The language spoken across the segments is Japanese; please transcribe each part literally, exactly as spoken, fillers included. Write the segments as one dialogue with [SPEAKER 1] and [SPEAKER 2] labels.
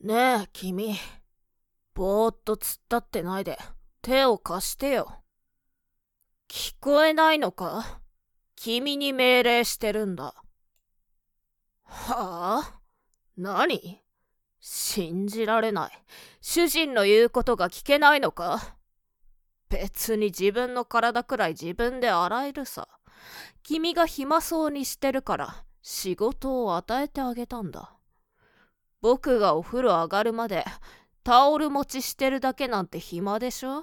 [SPEAKER 1] ねえ君、ぼーっと突っ立ってないで手を貸してよ。聞こえないのか？君に命令してるんだ。はあ？何？信じられない。主人の言うことが聞けないのか？別に自分の体くらい自分で洗えるさ。君が暇そうにしてるから仕事を与えてあげたんだ。僕がお風呂上がるまでタオル持ちしてるだけなんて暇でしょ。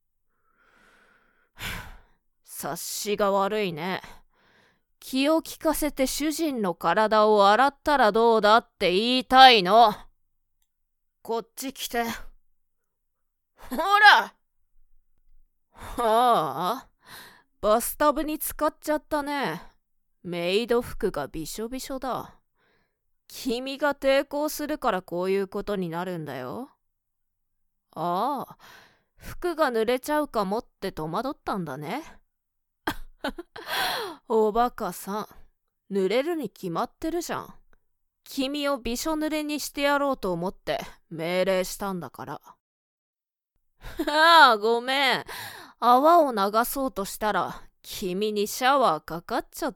[SPEAKER 1] 察しが悪いね。気を利かせて主人の体を洗ったらどうだって言いたいの。こっち来て。ほら。はあ、バスタブに浸かっちゃったね。メイド服がびしょびしょだ。君が抵抗するからこういうことになるんだよ。ああ、服が濡れちゃうかもって戸惑ったんだね。おバカさん、濡れるに決まってるじゃん。君をびしょ濡れにしてやろうと思って命令したんだから。ああ、ごめん。泡を流そうとしたら君にシャワーかかっちゃった。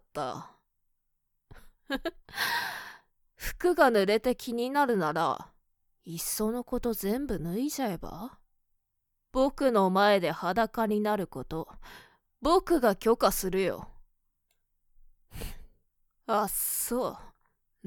[SPEAKER 1] 服が濡れて気になるなら、いっそのこと全部脱いじゃえば？僕の前で裸になること、僕が許可するよ。あっそう、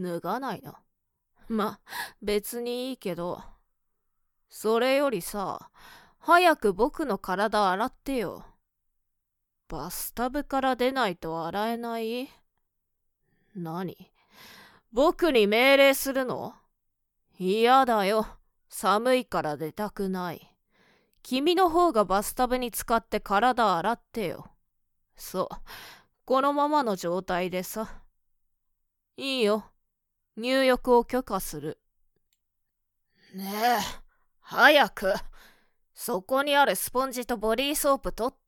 [SPEAKER 1] 脱がないの。ま、別にいいけど、それよりさ、早く僕の体洗ってよ。バスタブから出ないと洗えない？何？僕に命令するの？嫌だよ。寒いから出たくない。君の方がバスタブに浸かって体洗ってよ。そう、このままの状態でさ。いいよ。入浴を許可する。ねえ、早く。そこにあるスポンジとボディーソープ取って。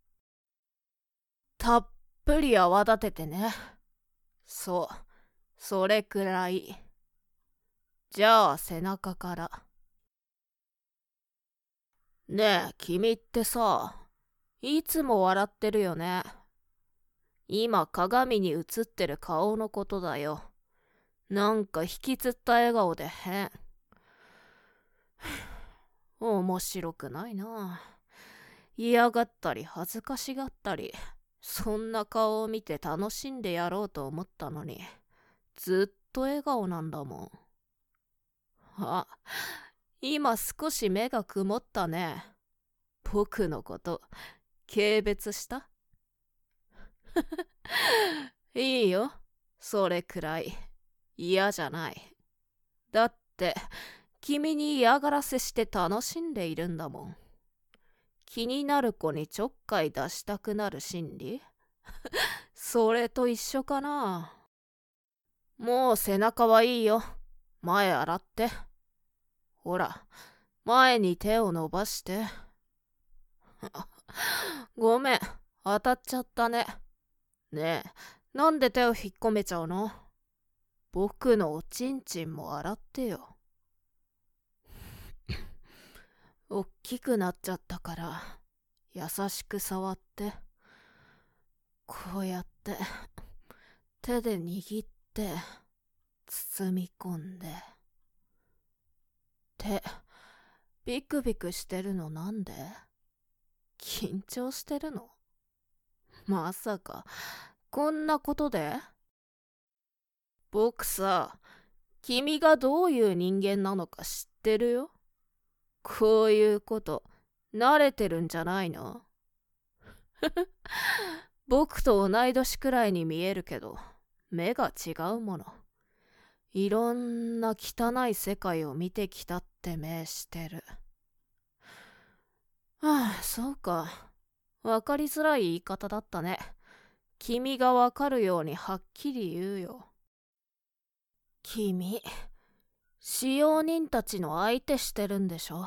[SPEAKER 1] たっぷり泡立ててね。そう、それくらい。じゃあ背中から。ねえ、君ってさ、いつも笑ってるよね。今鏡に映ってる顔のことだよ。なんか引きつった笑顔で変。面白くないな。嫌がったり恥ずかしがったり、そんな顔を見て楽しんでやろうと思ったのに、ずっと笑顔なんだもん。あ、今少し目が曇ったね。僕のこと軽蔑した？いいよ、それくらい。嫌じゃない。だって君に嫌がらせして楽しんでいるんだもん。気になる子にちょっかい出したくなる心理それと一緒かな。もう背中はいいよ。前洗って。ほら、前に手を伸ばして。ごめん、当たっちゃったね。ねえ、なんで手を引っ込めちゃうの？僕のおちんちんも洗ってよ。おっきくなっちゃったから優しく触って。こうやって手で握って包み込んで。手ビクビクしてるのなんで？緊張してるの？まさかこんなことで？僕さ、君がどういう人間なのか知ってるよ。こういうこと慣れてるんじゃないの？僕と同い年くらいに見えるけど目が違うもの。いろんな汚い世界を見てきたって目してる。はあ、そうか。わかりづらい言い方だったね。君がわかるようにはっきり言うよ。君、使用人たちの相手してるんでしょ。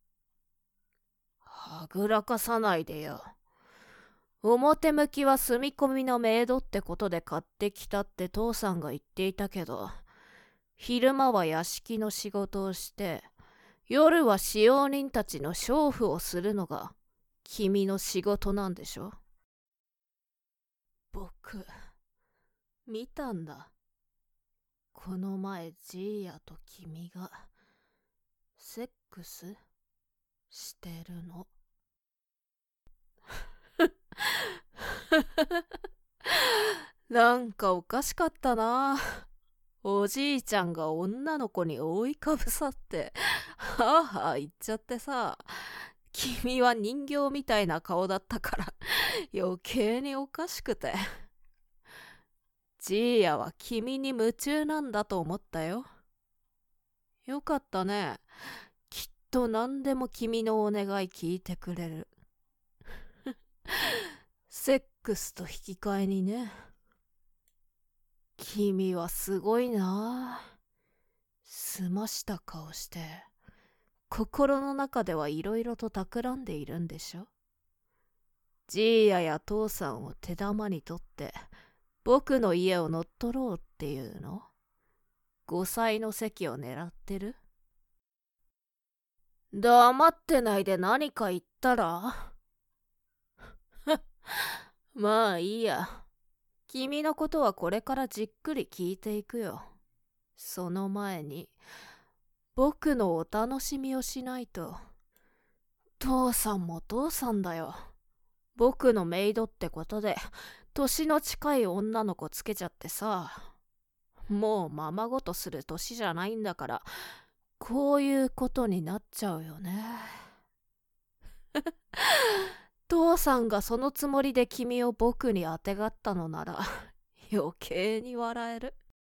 [SPEAKER 1] はぐらかさないでよ。表向きは住み込みのメイドってことで買ってきたって父さんが言っていたけど、 昼間は屋敷の仕事をして、夜は使用人たちの娼婦をするのが君の仕事なんでしょ。僕、見たんだ。この前ジーヤと君がセックスしてるの。なんかおかしかったな。おじいちゃんが女の子に覆いかぶさってはあはあ言っちゃってさ、君は人形みたいな顔だったから余計におかしくて、ジーヤは君に夢中なんだと思ったよ。よかったね。きっと何でも君のお願い聞いてくれる。セックスと引き換えにね。君はすごいな。すました顔して心の中ではいろいろと企んでいるんでしょ。ジーヤや父さんを手玉に取って僕の家を乗っ取ろうっていうの。ごさいの席を狙ってる。黙ってないで何か言ったらまあいいや。君のことはこれからじっくり聞いていくよ。その前に僕のお楽しみをしないと。父さんも父さんだよ。僕のメイドってことで年の近い女の子つけちゃってさ。もうままごとする年じゃないんだから、こういうことになっちゃうよね。父さんがそのつもりで君を僕にあてがったのなら余計に笑える。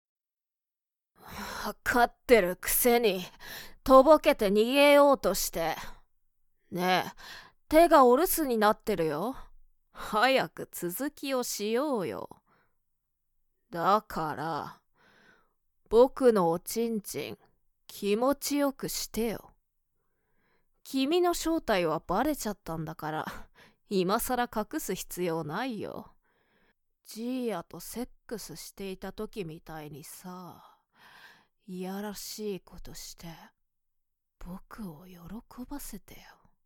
[SPEAKER 1] わかってるくせにとぼけて逃げようとして。ねえ、手がお留守になってるよ。早く続きをしようよ。だから僕のおちんちん気持ちよくしてよ。君の正体はバレちゃったんだから今さら隠す必要ないよ。ジーヤとセックスしていた時みたいにさ、いやらしいことして僕を喜ばせてよ。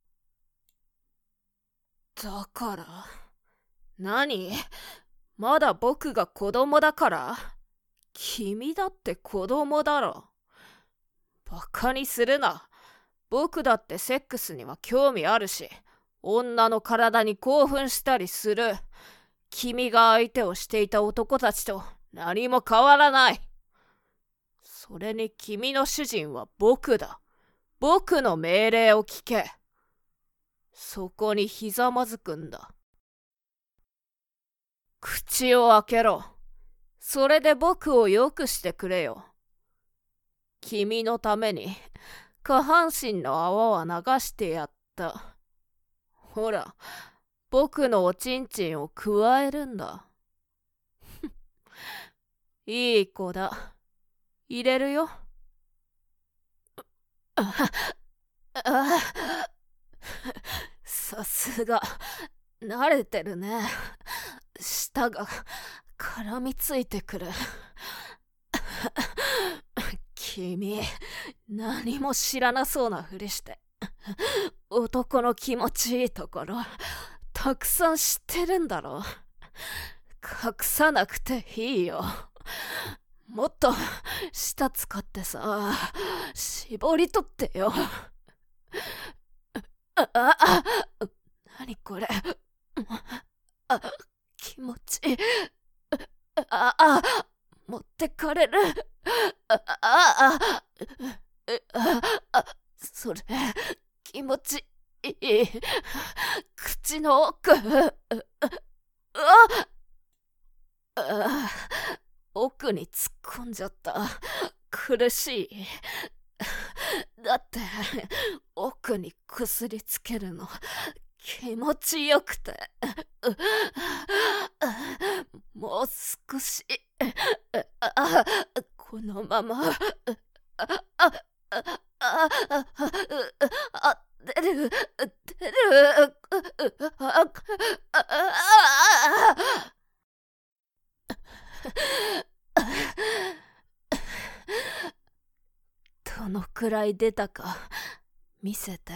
[SPEAKER 1] だから何？まだ僕が子供だから？君だって子供だろ。バカにするな。僕だってセックスには興味あるし、女の体に興奮したりする。君が相手をしていた男たちと何も変わらない。それに君の主人は僕だ。僕の命令を聞け。そこにひざまずくんだ。口を開けろ。それで僕をよくしてくれよ。君のために下半身の泡は流してやった。ほら、僕のおちんちんをくわえるんだ。いい子だ。入れるよ。さすが慣れてるね。舌が絡みついてくる。君、何も知らなそうなふりして男の気持ちいいところたくさん知ってるんだろ。隠さなくていいよ。もっと舌使ってさ、絞り取ってよ。ああ、何これ。あ、気持ちいい。ああ、持ってかれる。ああ、あ、それ気持ちいい。口の奥。あ、奥に突っ込んじゃった。苦しい。だって奥に薬つけるの気持ちよくて。もう少し。このまま。あ、あ、あ、あ、あ、出る、出る。あ、あ、あ、 らい出たか見せて。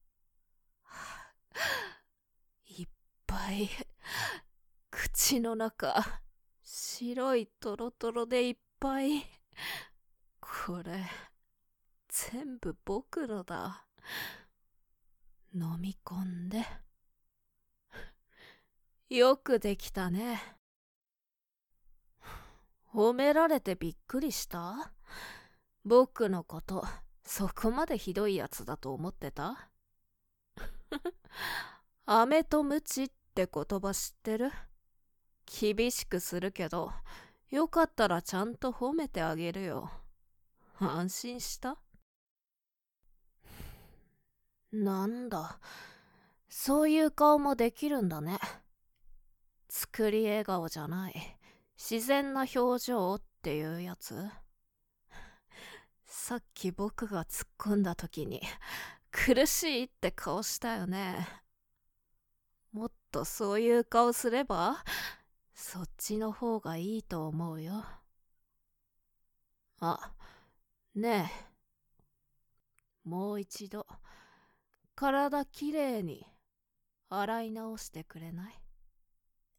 [SPEAKER 1] いっぱい口の中白いトロトロでいっぱい。これ全部僕のだ。飲み込んで。よくできたね。褒められてびっくりした？僕のことそこまでひどいやつだと思ってた？飴とムチって言葉知ってる？厳しくするけど、よかったらちゃんと褒めてあげるよ。安心した？なんだ、そういう顔もできるんだね。作り笑顔じゃない、自然な表情っていうやつ。さっき僕が突っ込んだ時に苦しいって顔したよね。もっとそういう顔すればそっちの方がいいと思うよ。あ、ねえ、もう一度体きれいに洗い直してくれない？